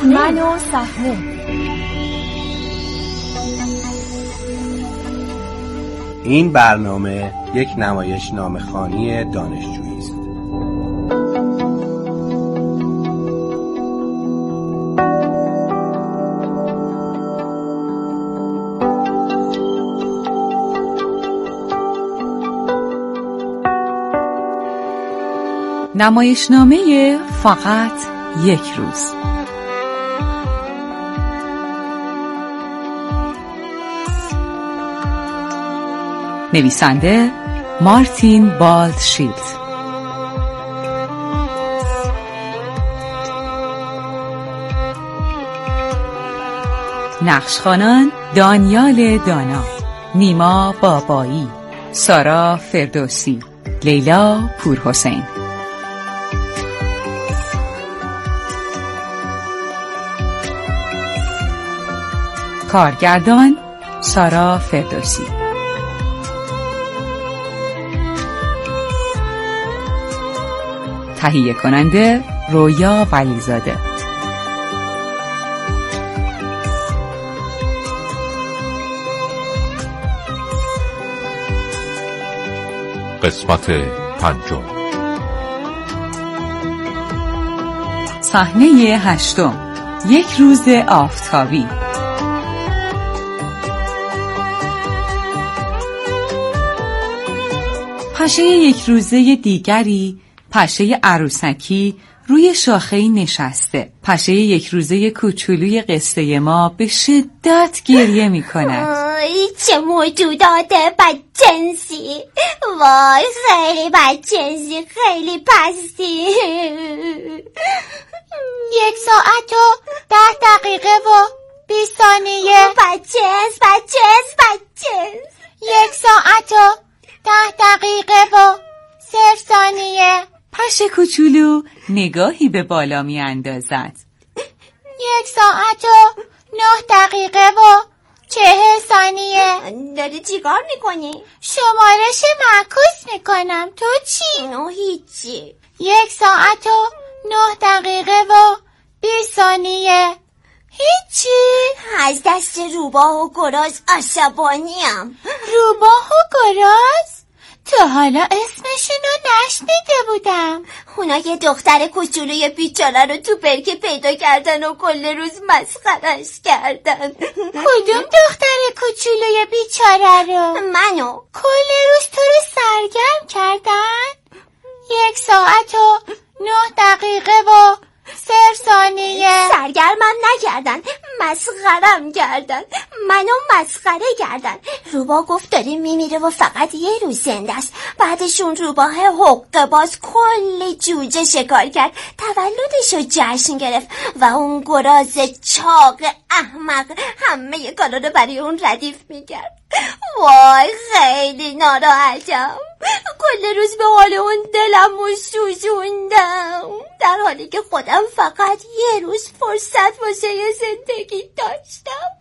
من و صحنه. این برنامه یک نمایشنامه‌خوانی دانشجویی است. نمایشنامه فقط یک روز. نویسنده مارتین بالدشیلد. نقشخوانان دانیال دانا، نیما بابایی، سارا فردوسی، لیلا پورحسین. کارگردان سارا فردوسی. تهیه کننده رویا ولیزاده. قسمت 5. صحنه 8. یک روز آفتابی. پشه یک روزه دیگری، پشه عروسکی، روی شاخه‌ای نشسته. پشه یک روزه کوچولوی قصه ما به شدت گریه می کند. چه موجودات بدجنسی! وای خیلی بدجنسی، خیلی پستی. 1 ساعت و 10 دقیقه و 20 ثانیه. بدجنس. 1 ساعت و 10 دقیقه و 0 ثانیه. پشه کوچولو نگاهی به بالا می اندازد. 1 ساعت و 9 دقیقه و 40 ثانیه. داری چیکار میکنی؟ شمارش معکوس میکنم. تو چی؟ هیچی. 1 ساعت و 9 دقیقه و 20 ثانیه. هیچی. از دست روباه و گراز عصبانیم. روباه و گراز؟ تا حالا اسمشونو نشنیده بودم. اونا یه دختر کوچولوی بیچاره رو تو برکه پیدا کردن و کل روز مسخرش کردن. کدوم دختر کوچولوی بیچاره رو؟ منو. کل روز تو رو سرگرم کردن؟ 1 ساعت و 9 دقیقه و 0 ثانیه. سرگرمم نکردن، مسخرم کردن. منو مسخره کردن. روبا گفت داره میمیره و فقط یه روز زنده است. بعدشون روباه حقه باز کلی جوجه شکار کرد، تولدشو جشن گرفت و اون گراز چاق احمق همه کارا رو برای اون ردیف میکرد. وای خیلی ناراحتم. کل روز به حال اون دلم و سوزوندم، در حالی که خودم فقط یه روز فرصت واسه زندگی داشتم.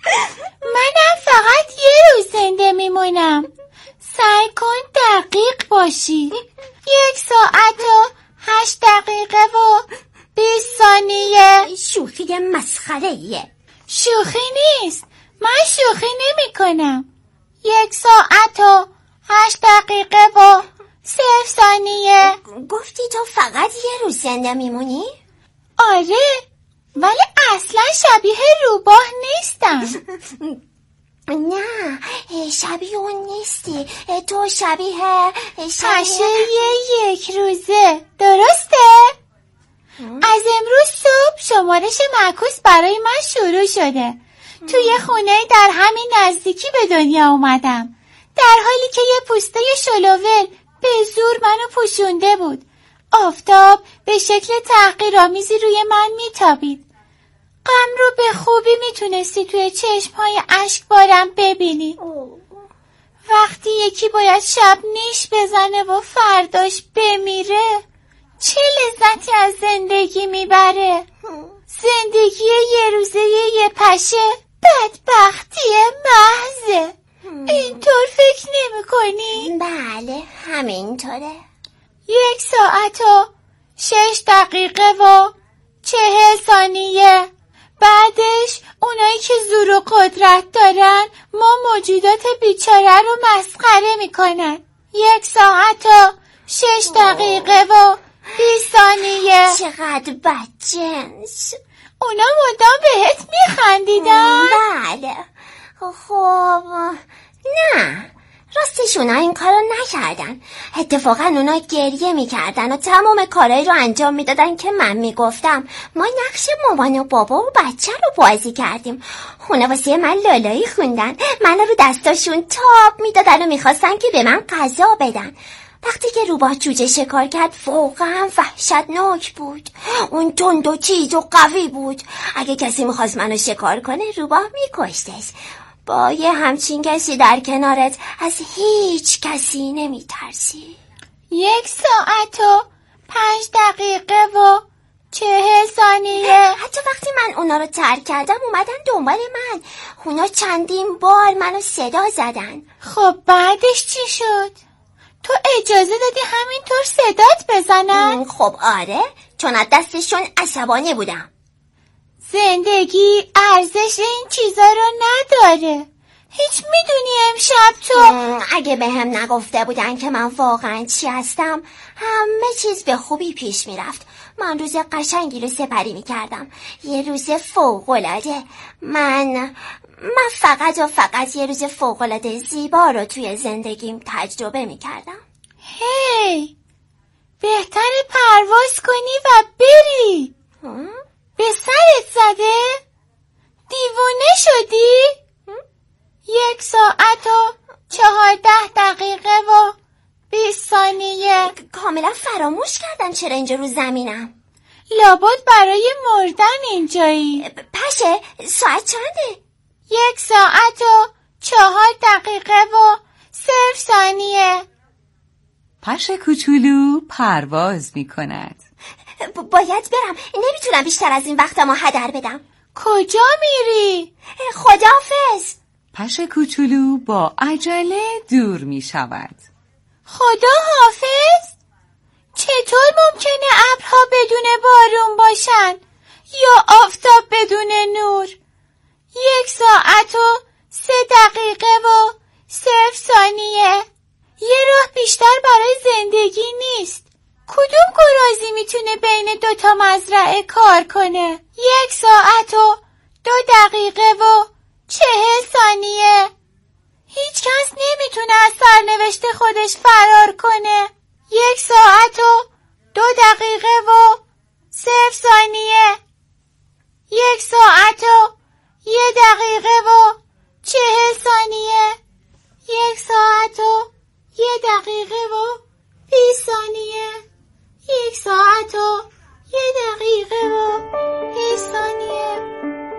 منم فقط یه روز زنده میمونم. سعی کن دقیق باشی. 1 ساعت و 8 دقیقه و 20 ثانیه. شوخی مسخره‌ایه. شوخی نیست. من شوخی نمی کنم. 1 ساعت و 8 دقیقه و 0 ثانیه. گفتی تو فقط یه روز زنده میمونی؟ آره، ولی اصلا شبیه روباه نیستم. نه، شبیه اون نیستی. تو شبیه پشه یک روزه، درسته؟ از امروز صبح شمارش معکوس برای من شروع شده. توی خونه در همین نزدیکی به دنیا اومدم، در حالی که یه پوسته شلوول به زور منو پوشونده بود. آفتاب به شکل تحقیرآمیزی روی من میتابید. غم رو به خوبی میتونستی توی چشمهای اشکبارم ببینی. وقتی یکی باید شب نیش بزنه و فرداش بمیره، چه لذتی از زندگی میبره. زندگی یه روزه یه پشه بدبختی محضه. اینطور فکر نمی کنی؟ بله همینطوره. 1 ساعت و 6 دقیقه و 40 ثانیه. بعدش اونایی که زور و قدرت دارن ما موجودات بیچاره رو مسخره میکنن. 1 ساعت و 6 دقیقه و 20 ثانیه. چقدر بدجنس. اونا مدام بهت میخندیدن؟ بله. خب نه، راستش اونا این کارو نکردن. اتفاقا اونا گریه میکردن و تمام کارهایی رو انجام میدادن که من میگفتم. ما نقش مامان و بابا و بچه رو بازی کردیم. اونا واسه من لالایی خوندن، من رو دستاشون تاب میدادن و میخواستن که به من غذا بدن. وقتی که روباه جوجه شکار کرد واقعا وحشتناک بود. اون تند و تیز و قوی بود. اگه کسی میخواست منو شکار کنه روباه میکشتش. با یه همچین کسی در کنارت از هیچ کسی نمیترسی. 1 ساعت و 5 دقیقه و 40 ثانیه. حتی وقتی من اونا رو ترک کردم اومدن دنبال من. اونا چندین بار منو صدا زدن. خب بعدش چی شد؟ تو اجازه دادی همینطور صدات بزنن؟ خب آره، چون از دستشون عصبانی بودم. زندگی ارزش این چیزا رو نداره. هیچ میدونی امشب تو اگه به هم نگفته بودن که من واقعا چی هستم همه چیز به خوبی پیش میرفت. من روز قشنگی رو سپری میکردم، یه روز فوق‌العاده. من فقط یه روز فوق‌العاده زیبا رو توی زندگیم تجربه میکردم. هی، بهتر پرواز کنی و بری. به سرت زده؟ دیوونه شدی؟ 1 ساعت و 14 دقیقه و 20 ثانیه. کاملا فراموش کردم چرا اینجا رو زمینم. لابد برای مردن اینجایی. پشه، ساعت چنده؟ 1 ساعت و 4 دقیقه و 0 ثانیه. پشه کوچولو پرواز می کند. باید برم، نمیتونم بیشتر از این وقتمو هدر بدم. کجا میری؟ خداحافظ. پشه کوچولو با عجله دور می شود. خداحافظ؟ چطور ممکنه ابرها بدون بارون باشن یا آفتاب بدون نور؟ 1 ساعت و 3 دقیقه و 0 ثانیه. یه راه بیشتر برای زندگی نیست. کدوم گرازی میتونه بین 2 مزرعه کار کنه؟ 1 ساعت و 2 دقیقه و 40 ثانیه. هیچ کس نمیتونه از سرنوشت خودش فرار کنه. 1 ساعت و 2 دقیقه و 0 ثانیه. 1 ساعت و 1 دقیقه و 40 ثانیه. 1 ساعت و 1 دقیقه و 20 ثانیه. 1 ساعت و 1 دقیقه و 20 ثانیه.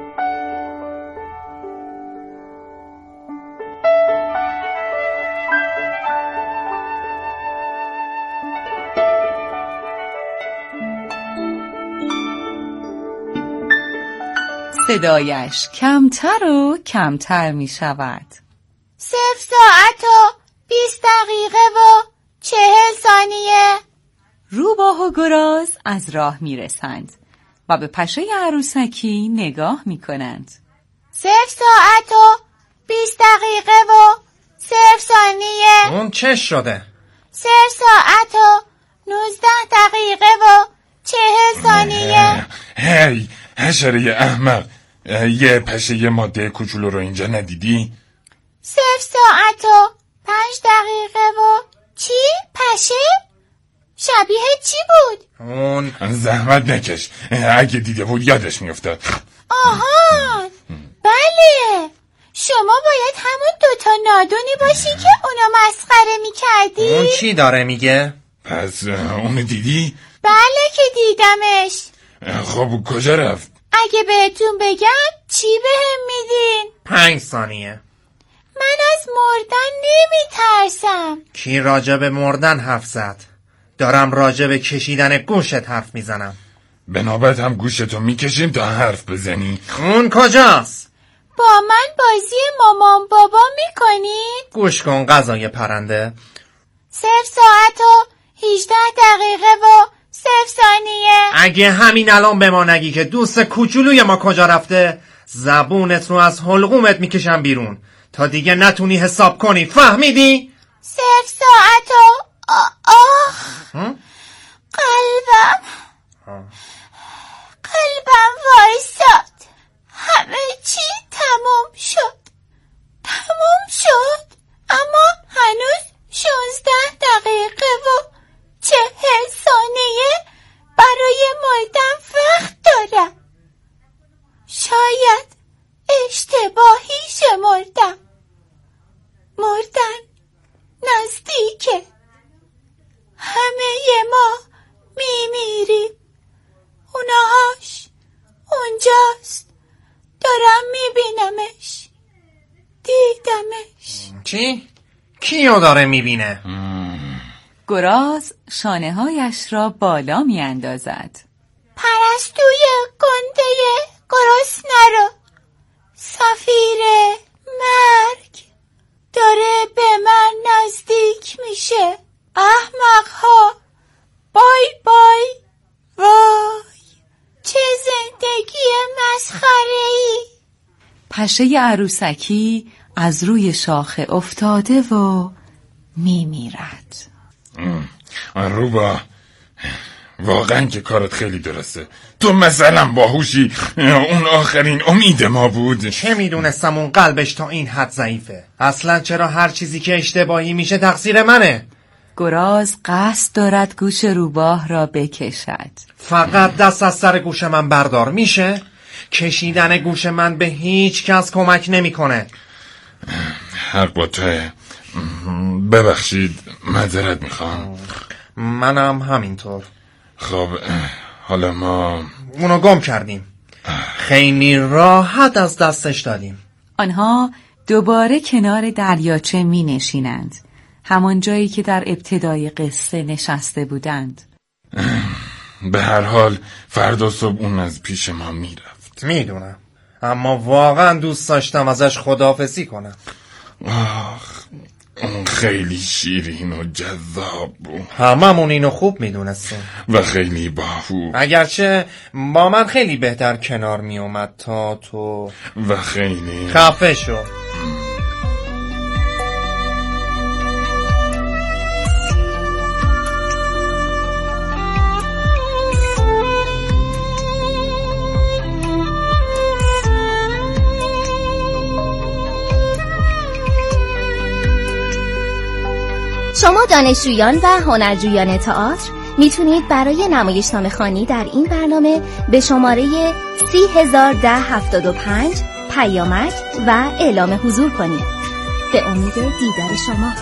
صدایش کمتر و کمتر می شود. 0 ساعت و 20 دقیقه و 40 ثانیه. روباه و گراز از راه می رسند و به پشه عروسکی نگاه می کنند. 0 ساعت و 20 دقیقه و 0 ثانیه. اون چه شده؟ 0 ساعت و 19 دقیقه و 40 ثانیه. هی حشره احمق، یه پشه ماده کوچولو رو اینجا ندیدی؟ 0 ساعت و 5 دقیقه و چی؟ پشه؟ شبیه چی بود؟ اون زحمت نکش، اگه دیده بود یادش میافتاد. آها، بله، شما باید همون 2 نادونی باشی که اونا مسخره میکردی؟ اون چی داره میگه؟ پس اونو دیدی؟ بله که دیدمش. خب کجا رفت؟ اگه بهتون بگم چی بهم میدین؟ 5 ثانیه. من از مردن نمیترسم. کی راجع به مردن حرف زد؟ دارم راجع به کشیدن گوشت حرف میزنم. به نوبت هم گوشتو میکشیم تا حرف بزنی. اون کجاست؟ با من بازی مامان بابا میکنید؟ گوش کن غذای پرنده. 0 ساعت و 18 دقیقه و 30 صرف ثانیه. اگه همین الان به ما نگی که دوست کوچولوی ما کجا رفته، زبونت رو از حلقومت میکشم بیرون تا دیگه نتونی حساب کنی. فهمیدی؟ صرف ساعتو. قلبم وایساد. همه چی تموم شد. اما هنوز 16 دقیقه و 40 ثانیه برای مردن وقت دارم. شاید اشتباهی شمردم. مردن نزدیکه. همه ما میمیریم. اونهاش اونجاست. دارم میبینمش. دیدمش. چی؟ کیو داره میبینه؟ گراز شانه‌هایش را بالا میاندازد. پرستوی گنده گرسنه رو. سفیر مرگ داره به من نزدیک میشه. احمق‌ها. بای بای. وای چه زندگی مسخره‌ای. پشه عروسکی از روی شاخه افتاده و میمیرد. روبا، واقعا که کارت خیلی درسته. تو مثلا باهوشی. اون آخرین امید ما بود. چه میدونستم اون قلبش تا این حد ضعیفه. اصلا چرا هر چیزی که اشتباهی میشه تقصیر منه؟ گراز قصد دارد گوش روباه را بکشد. فقط دست از سر گوش من بردار. میشه؟ کشیدن گوش من به هیچ کس کمک نمیکنه. حق با توه. ببخشید، معذرت میخوام. منم همینطور. خب حالا ما اونو گم کردیم. خیلی راحت از دستش دادیم. آنها دوباره کنار دریاچه می نشینند. همان جایی که در ابتدای قصه نشسته بودند. به هر حال فردا صبح اون از پیش ما میرفت. میدونم، اما واقعا دوست داشتم ازش خداحافظی کنم. آخ، اون خیلی شیرین و جذاب بود. هممون اینو خوب میدونستیم و خیلی باهوش. اگرچه با من خیلی بهتر کنار میومد تا تو. و خیلی خفه شو. شما دانشجویان و هنرجویان تئاتر میتونید برای نمایشنامه‌خوانی در این برنامه به شماره 301075 پیامک و اعلام حضور کنید. به امید دیدار شما.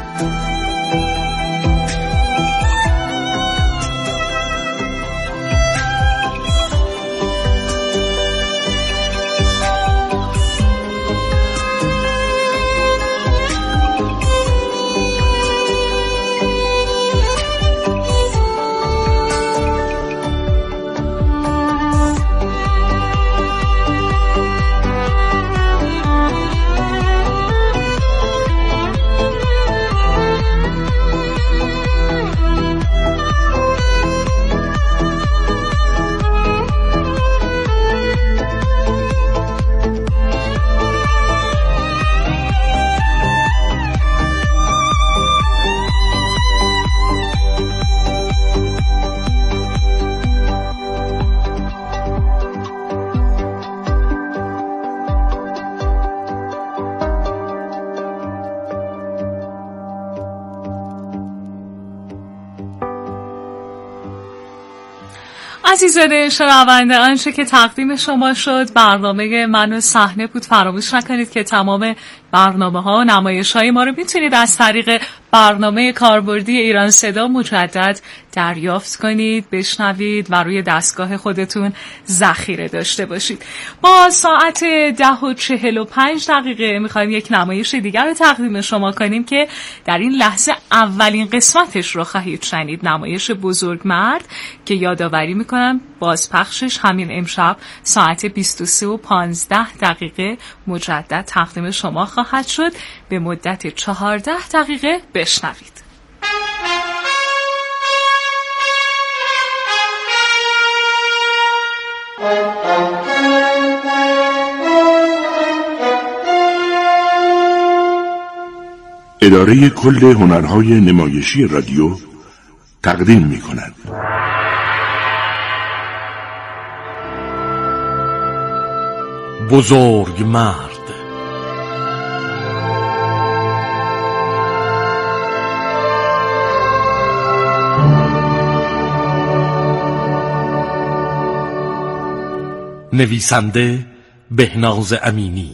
عزیزان شنونده، آنچه که تقدیم شما شد برنامه من و صحنه بود. فراموش نکنید که تمام برنامه‌ها و نمایش‌های ما رو میتونید از طریق برنامه کاربردی ایران صدا مجدد دریافت کنید، بشنوید و روی دستگاه خودتون ذخیره داشته باشید. با ساعت 10:45 میخوایم یک نمایش دیگر رو تقدیم شما کنیم که در این لحظه اولین قسمتش رو خواهید شنید. نمایش بزرگمرد که یادآوری میکنم بازپخشش همین امشب ساعت 23:15 مجدد تقدیم شما خواهد شد. به مدت 14 دقیقه بشنوید. اداره کل هنرهای نمایشی رادیو تقدیم می‌کند. بزرگ مرد. نویسنده بهناز امینی.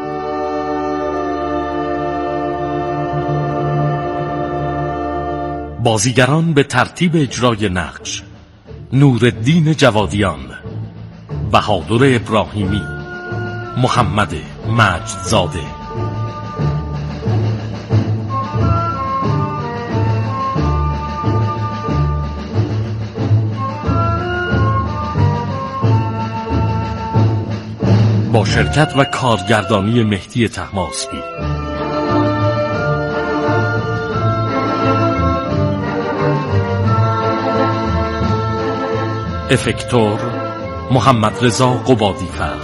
بازیگران به ترتیب اجرای نقش: نورالدین جوادیان، بهادر ابراهیمی، محمد مجدزاده. با شرکت و کارگردانی مهدی طهماسبی. افکتور محمد رضا قبادی‌فر.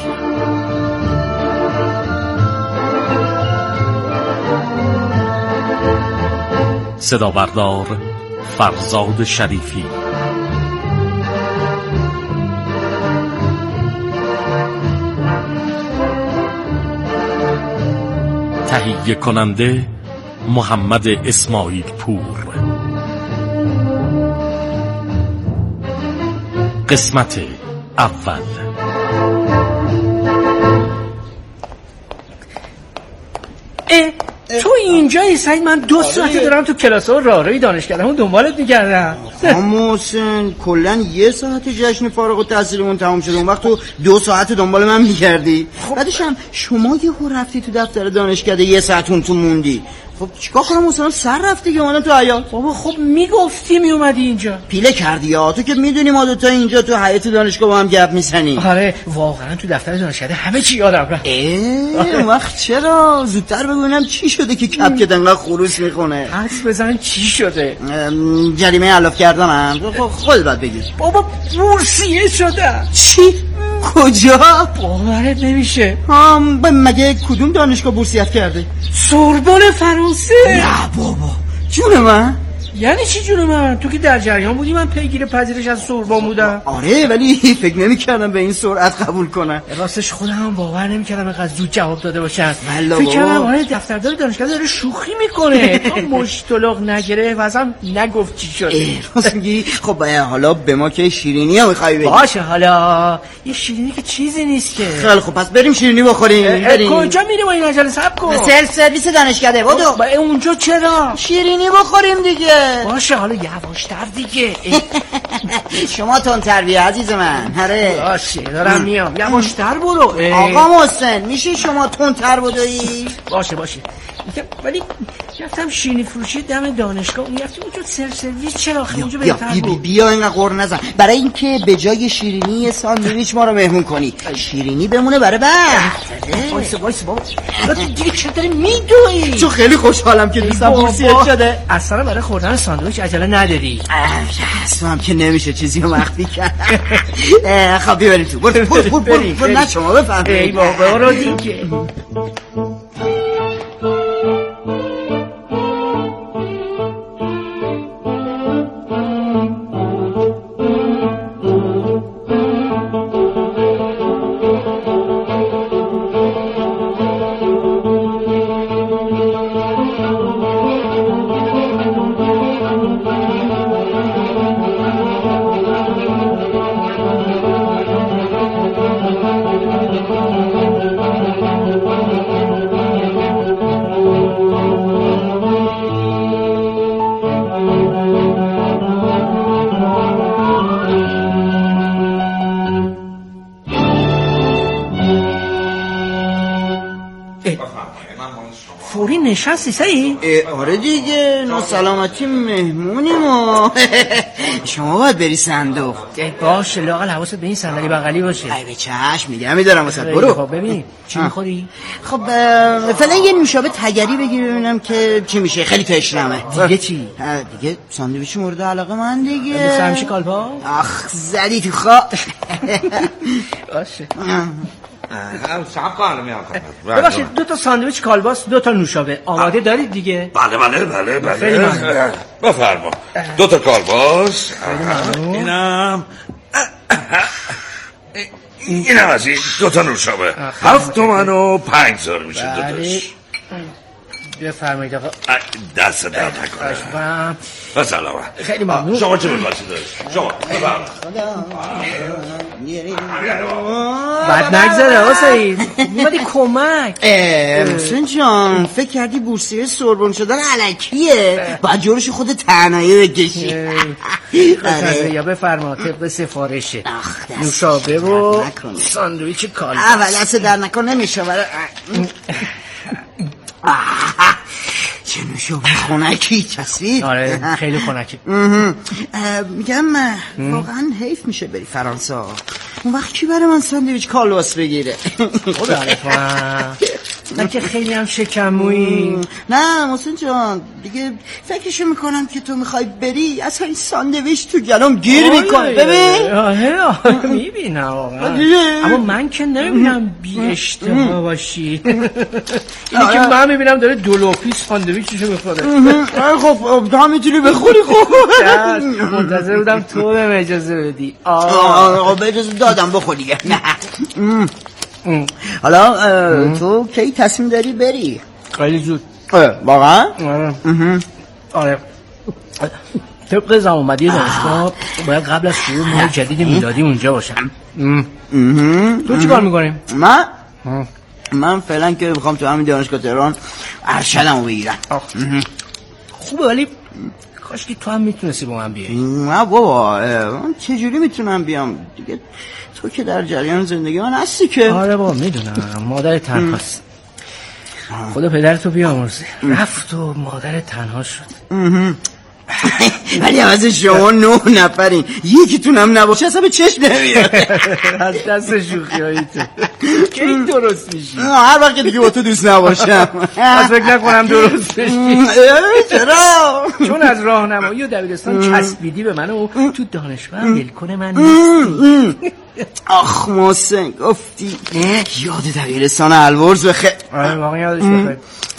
صدا بردار فرزاد شریفی. تهیه کننده محمد اسماعیل پور. قسمت اول. تو اینجایی سعید؟ من 2 ساعته دارم تو کلاس ها راهروی دانشگاهمون دنبالت می‌گردم. محسن کلا 1 ساعت جشن فارغ التحصیلمون تموم شد، اون وقت تو 2 ساعت دنبال من می‌گردی. بعدش هم شما یهو رفتی تو دفتر دانشگاه 1 ساعت اون تو موندی. خب چیکار کنم؟ مثلا سر رفتی که اومدم تو حیاط. بابا خب میگفتی میومدی اینجا. پیله کردی یا تو که میدونی ما دوتا اینجا تو حیاط دانشگاه با هم گپ میزنیم. آره واقعا تو دفتر دانشگاه همه چی یادم رفت. اون وقت چرا زودتر بگونم چی شده که کپکت انقدر خروس میخونه؟ حدس بزن چی شده؟ جریمه علاف کردنم. خودت باید بگی. بابا بورسیه شدم. چی؟ کجا؟ باورت نمیشه. مگه کدوم دانشگاه بورسیت کرده؟ سوربن فرانسه. نه بابا جون من. یعنی چی جون من؟ تو که در جریان بودی من پیگیر پذیرش از سوربن بودم. آره ولی فکر نمی‌کردم به این سرعت قبول کنن. راستش خودم باور نمی‌کردم اینقدر زود جواب داده باشن. فکر کردم آره دفتردار دانشگاه داره شوخی میکنه. تو مشتلق نگرفت واسم نگفت چی شد. راست میگی؟ خب حالا به ما که شیرینی هم می‌خوای بدی؟ باشه حالا یه شیرینی که چیزی نیست که. خیلی خب پس بریم شیرینی بخوریم. کجا میریم با این عجله؟ صبر کن. سلف سرویس دانشگاه بدو. اونجا چرا؟ شیرینی بخوریم دیگه. باشه حالا یواشتر دیگه. شما تندتر بیا عزیز من. آره باشه دارم میام. یواشتر برو. آقا محسن میشه شما تندتر بدوی؟ باشه ولی رفتم شیرینی فروشی دم دانشگاه اون رفتم اونجا سرویس چرا اونجا بهتر بود. بیا اینقدر قر نزن برای اینکه به جای شیرینی ساندویچ ما رو مهمون کنی. شیرینی بمونه برای بعد. وایس بابا دیگه چرا داری میدوی؟ تو خیلی خوشحالم که دوستم بورسیت شده. اصلا برای خوردن ساندویچ عجله نداری؟ اصلا هم که نمیشه چیزی رو مخفی کرد. خب بریم تو. بریم نه شما بفهمید. ای بابا رو دیگه. فوری نشستی سعید؟ آره دیگه ناسلامتی مهمونیم و شما باید بری صندوق. باشه لااقل حواست به این صندلی بغلی باشه. ای به چشم میگم میدارم واسه. برو. خب ببین چی میخوری؟ خب فعلا یه نوشابه تگری بگیر ببینم که چی میشه. خیلی تشنمه. دیگه چی؟ دیگه ساندویچ مورد علاقه من دیگه. دوست همیشه کالبا؟ آخ زدی تو خواب. باشه صاحب خانم میام. ببخشید 2 تا ساندویچ کالباس 2 تا نوشابه آماده دارید دیگه؟ بله بفرما. 2 تا کالباس. اینم از این 2 تا نوشابه 7 تومن و 5 هزار میشه داداش. بفرمایید آقا. دست درد نکنه. با سلامت. خیلی ممنون. شما چه می‌خواستید داداش؟ شما بفرمایید. بعد نگذره حسین میمدی کمک. محسن جان فکر کردی بورسیه سوربن شدن الکیه؟ باید جورش خود تنهایی بکشی. یا بفرما طبق سفارشه نوشابه و ساندویچ کالباس. اول دست در نکن نمیشه برای چه نوشابه خونکی کسی. آره خیلی خونکی. میگم واقعا حیف میشه بری فرانسه. اون وقت کی برای من ساندویچ کالباس بگیره؟ خدا علیکم. من که خیلی هم شکمویی. نه محسن جان دیگه فکرشو میکنم که تو میخوای بری اصلا این ساندویچ تو گلوم گیر میکنه. ببین آره میبینم اما من که نمیبینم بی اشتها باشی. اینی که من میبینم داره دولوپی ساندویچشو میخوره. خب تو هم میتونی بخوری. خب منتظر بودم تو بهم اجازه بدی. به اجازه دادم بخوری. حالا تو کی تصمیم داری بری؟ خیلی زود. واقعا؟ آره طبق زمانبندی دانشگاه باید قبل از شروع ماه جدید میلادی اونجا باشم. تو چی کار میکنیم؟ من فعلا که میخوام تو همین دانشگاه تهران ارشدمو بگیرم. خوبه ولی کاش که تو هم میتونستی با من بیایی. نه بابا من چجوری میتونم بیام دیگه؟ تو که در جریان زندگی من هستی که. آره بابا میدونم مادر تنهاست. خدا پدرتو بیامرزه. رفت و مادر تنها شد. ولی عوض شما 9 نفرین یکیتونم نباشه اصلا به چشم نمیاد. از دست شوخی هایی تو که این درست میشی. هر وقت دیگه با تو دوست نباشم از فکر نکنم درست بشی. چرا؟ چون از راهنمایی و دبیرستان چسبیدی به من و تو دانشگاه ولکن من نیستی. آخ محسن گفتی یاد دبیرستان الورز بخیر. آره واقعا یادش بخیر.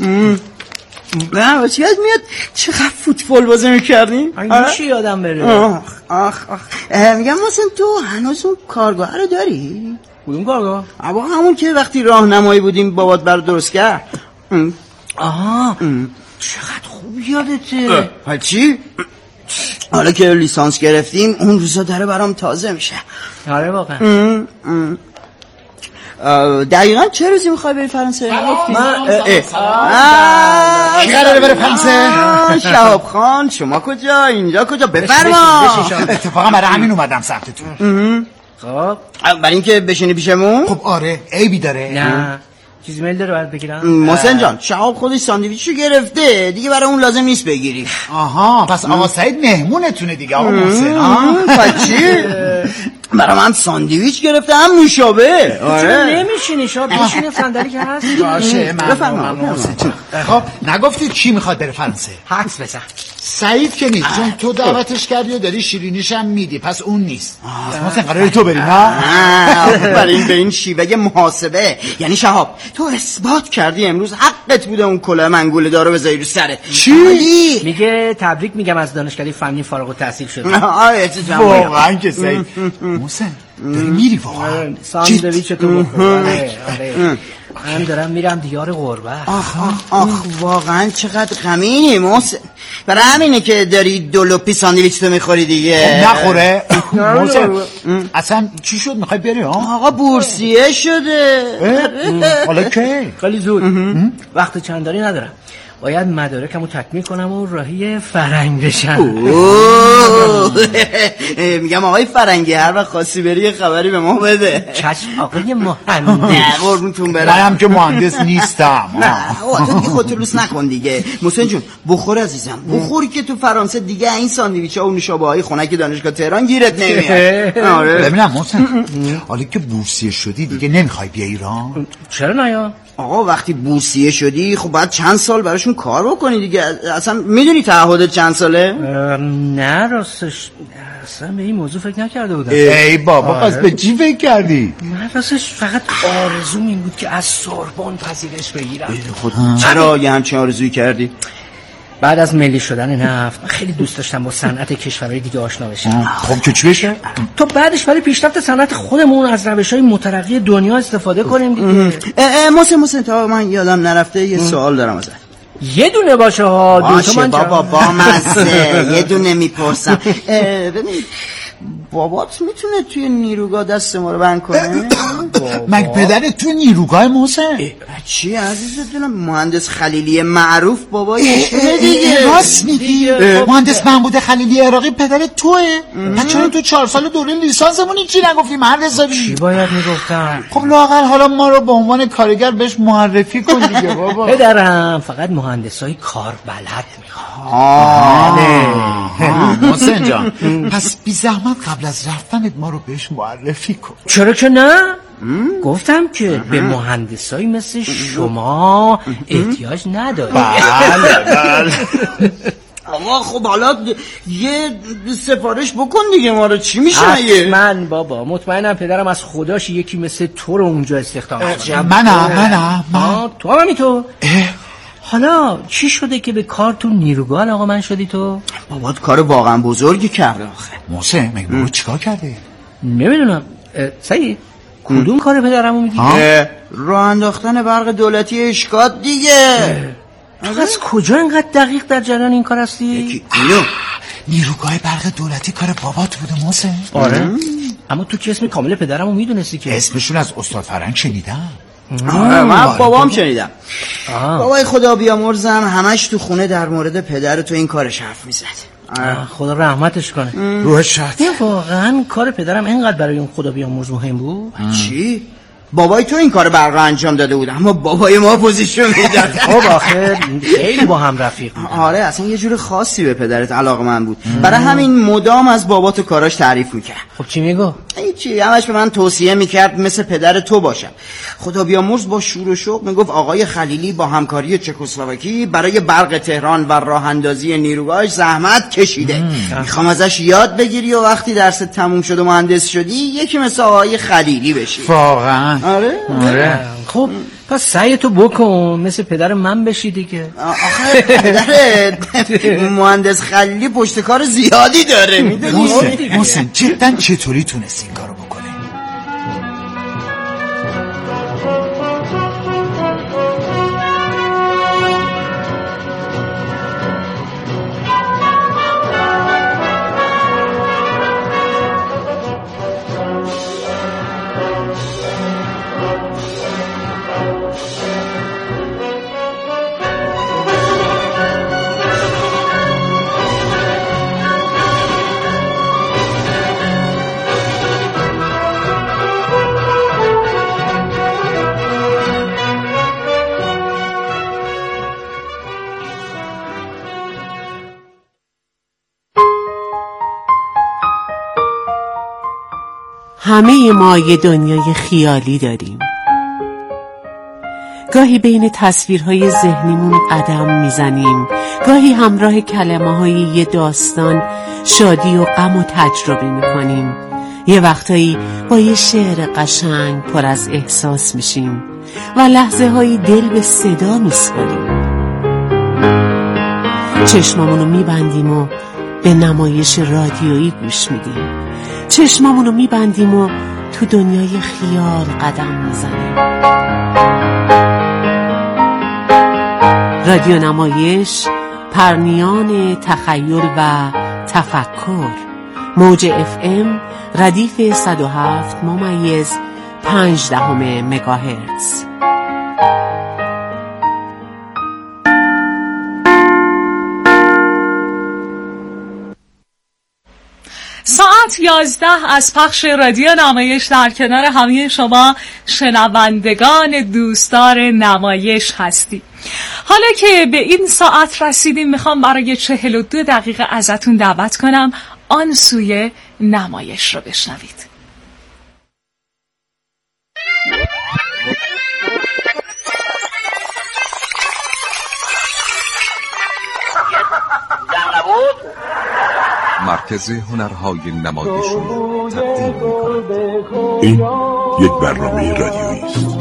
نه بچه یاد میاد چقدر فوتبال بازی میکردیم. چی یادم بره. آخ میگم مثلا تو هنوز اون کارگاه رو داری؟ کدوم کارگاه؟ ابا همون که وقتی راهنمایی بودیم بابات برات درست کرد. آها چقدر خوب یادته. حالا چی؟ حالا که لیسانس گرفتیم اون روزا داره برام تازه میشه. آره واقعا. دقیقا چه روزی میخوای بری فرانسه؟ کی قراره بره فرانسه؟ شهاب خان شما کجا؟ اینجا کجا؟ بفرما. اتفاقا برای همین اومدم سمتتون. خب برای اینکه بشینی پیشمون؟ خب آره عیبی داره؟ نه چیزی میل داره باید بگیرم؟ محسن جان شهاب خودش ساندویچو گرفته دیگه برای اون لازم نیست بگیری. آها پس آقا سعید مهمونتونه دیگه آقا محسن. پس چی؟ برای من ساندویچ گرفته هم نوشابه. چرا نمیشینی شاب بشینی صندلی که هست؟ باشه ممنون. خب نگفتید کی میخواد بره فرانسه؟ حدس بزن. سعید که نیست چون تو دعوتش کردی و داری شیرینیش هم میدی پس اون نیست. محسن قراره تو بری نه؟ برای به این شیوه محاسبه یعنی شهاب تو اثبات کردی امروز حقت بوده اون کلاه منگوله دارو بذاری رو سرت. چی؟ میگه تبریک میگم از دانشکده فنی فارغ التحصیل شدی. واقعا که سعید محسن داری میری واقعا ساندویچ تو بخور. من دارم میرم دیار غربت. آخ واقعا چقدر غمینی محسن. برای همینه که داری دولوپی ساندویچ تو میخوری دیگه. نخوره محسن اصلا چی شد میخوای بری؟ آقا بورسیه شده. حالا کی؟ خیلی زود. وقت چندانی ندارم باید مدارکمو تکمیل کنم و راهی فرنگ بشم. میگم آقای فرنگی هر وقت خواستی بری یه خبری به ما بده. چشم آقای مهندس. قربونتون برم. منم که مهندس نیستم. نه آقا تو دیگه خودت لوس نکن دیگه. محسن جون بخور عزیزم بخوری که تو فرانسه دیگه این ساندویچا و نوشابه‌های خنک دانشگاه تهران گیرت نمیاد. آره ببینم محسن حالا که بورسیه شدی دیگه نمیخوای بیا ایران؟ چرا نیا؟ آقا وقتی بورسیه شدی خب باید چند سال براشون کار بکنی دیگه. اصلا میدونی تعهدت چند ساله؟ نه راستش اصلا به این موضوع فکر نکرده بودم. ای بابا پس به چی فکر کردی؟ من راستش فقط آرزوم این بود که از سوربن پذیرش بگیرم. خود چرا یه همچین آرزویی کردی؟ بعد از ملی شدن نفت من خیلی دوست داشتم با صنعت کشورهای دیگه آشنا بشم. خب که چی بشه؟ تو بعدش برای پیشرفت صنعت خودمون از روش‌های مترقی دنیا استفاده کنیم دیگه. محسن تا من یادم نرفته یه سوال دارم ازت. یه دونه باشه ها. باشه بابا با مزه یه دونه میپرسم. ببین بابات میتونه توی نیروگاه دست ما رو بند کنه؟ مگه پدرت تو نیروگاه محسن؟ چی عزیزت دونم مهندس خلیلی معروف بابایشه دیگه. راست میگی؟ مهندس محمود خلیلی عراقی پدرت توه؟ پس چرا تو 4 سال دوره لیسانسمون چی نگفتی مرد حسابی؟ چی باید میگفتم؟ خب لااقل حالا ما رو به عنوان کارگر بهش معرفی کن دیگه بابا. پدرم فقط مهندسای کار بلد میخواد. محسن جان پس بی زحمت قبل از رفتنت ما رو بهش معرفی کن. چرا که نه؟ گفتم که به مهندسایی مثل شما احتیاج نداری. بله آقا خب حالا یه سفارش بکن دیگه ما رو. چی میشه؟ من بابا مطمئنم پدرم از خداش یکی مثل تو رو اونجا استخدام کنه. من تو هم تو. حالا چی شده که به کار تو نیروگاه آقا من شدی تو؟ بابات کار واقعا بزرگی کرده آخه. محسن مگه بابا چیکار کرده؟ نمیدونم. سعید کدوم کار پدرمو میگی؟ راه انداختن برق دولتی اشکات دیگه. تو از کجا اینقدر دقیق در جریان این کار هستی؟ نیروگاه برق دولتی کار بابات بوده محسن؟ آره اما تو که اسم کامل پدرمو میدونستی که؟ اسمشون از استاد فرنگ شنیدم. من بابام شنیدم. بابای خدا بیامرزم همش تو خونه در مورد پدر تو این کارش حرف میزد. خدا رحمتش کنه. روحش شاد. واقعا کار پدرم اینقدر برای اون خدا بیامرز مهم بود؟ چی؟ بابای تو این کار برق انجام داده بود اما بابای ما پوزیشن میداد. خب آخر خیلی با هم رفیق بود. آره اصلا یه جور خاصی به پدرت علاقه‌مند بود. برای همین مدام از بابا تو کاراش تعریف میکرد. خب چی میگو؟ هیچی همش به من توصیه میکرد مثل پدر تو باشم. خدا بیامرز با شور و شوق میگفت آقای خلیلی با همکاری چکسلواکی برای برق تهران و راه اندازی نیروگاهش زحمت کشیده. میخوام ازش یاد بگیری و وقتی درست تموم شد و مهندس شدی یکی مثل آقای خلیلی بشی. واقعا آره. خب پس سعی تو بکن مثل پدر من بشی دیگه. آخه پدرت مهندس خلیلی پشت کار زیادی داره میدونی؟ محسن جدا چطوری تونستی این کارو بکنه؟ همه ما یه دنیای خیالی داریم. گاهی بین تصویرهای ذهنیمون قدم میزنیم، گاهی همراه کلمه‌های یه داستان شادی و غم و تجربه میکنیم. یه وقتایی با یه شعر قشنگ پر از احساس میشیم و لحظه هایی دل به صدا میسپاریم. چشمامونو میبندیم و به نمایش رادیویی گوش میدیم. چشمامونو میبندیم و تو دنیای خیال قدم میزنیم. رادیو نمایش، پرنیان تخیل و تفکر. موج FM ردیف 107.5 مگاهرتز. ساعت 11 از پخش رادیو نمایش در کنار همه شما شنوندگان دوستدار نمایش هستی. حالا که به این ساعت رسیدیم میخوام برای 42 دقیقه ازتون دعوت کنم آن سوی نمایش رو بشنوید. مرکز هنرهای نمایشی تقدیم می‌کند. این یک برنامه رادیویی است.